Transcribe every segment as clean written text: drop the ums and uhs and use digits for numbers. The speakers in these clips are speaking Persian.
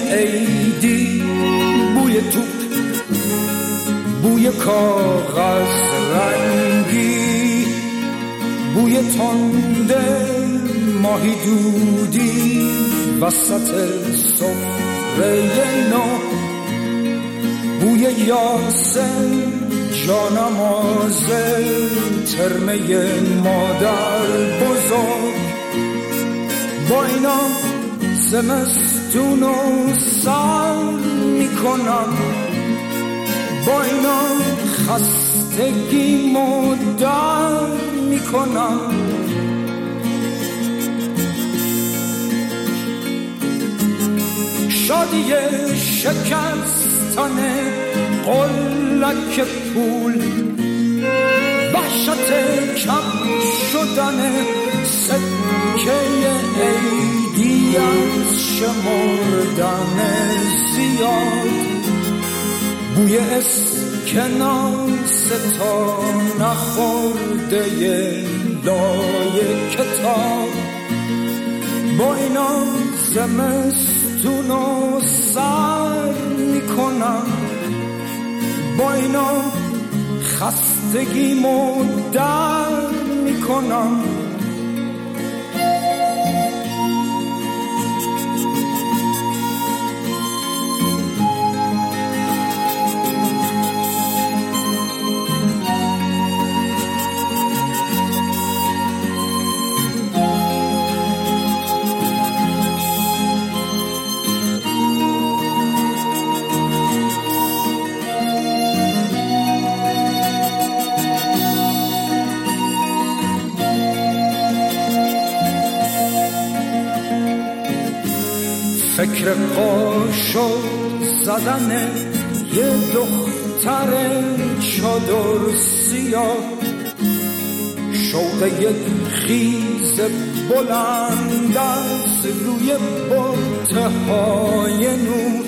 عیدی، بوی توپ، بوی کاغذ رنگی، بوی تنده ماهی دودی وسط سفره نو، بوی یاسین جانماز ترمه مادر بزرگ. با اینا زمستونو سر میکنم، با اینا خستگی مدر میکنم. شادی شکستن قلک پول، وحشت کم شدن سکه عیدی از شمردن زیاد، بوی اسکناس تا نخورده لای کتاب. با اینا زمستونو سر میکنم، با اینا خستگیمو در میکنم. فکر قاشق زدن یه دختر چادر سیاه، شوق یک خیز بلند از روی بطه‌های نور،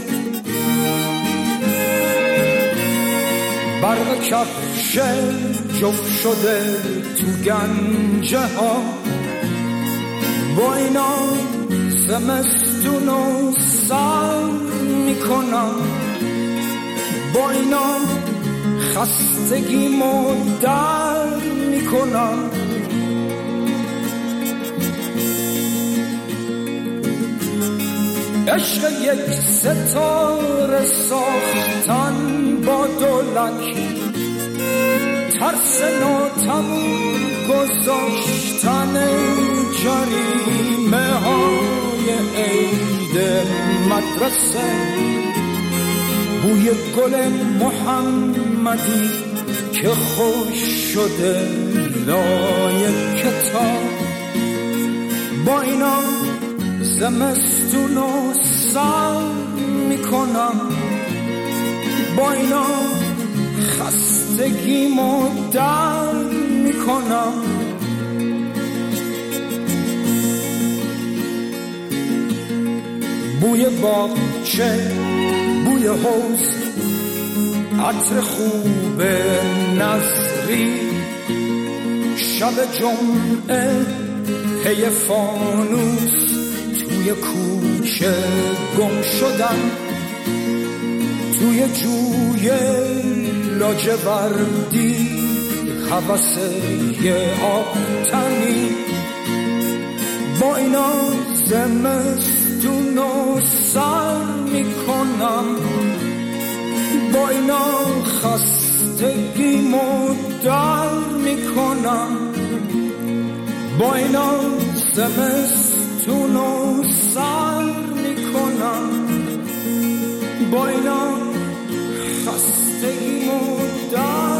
برق کفش جفت شده تو گنجه ها. با اینا زمستونو سر میکنم، با اینا خستگیمو در میکنم. عشق یک ستاره ساختن با دولک، ترس ناتموم گذاشتن جریمه های عید مدرسه، بوی گل محمدی که خوش شده لای کتاب. با اینا زمستونو سر میکنم، با اینا خستگیمو در میکنم. بوی باغچه، بوی حوض، عطر خوب نظری، شب جمعه پی فانوس توی کوچه گم شدن، توی جوی لاجوردی هوس یه آبتنی. با اینا زمستونو سر میکنم، با اینا خستگیمو در میکنم، با اینا زمستونو سر میکنم، با اینا خستگیمو در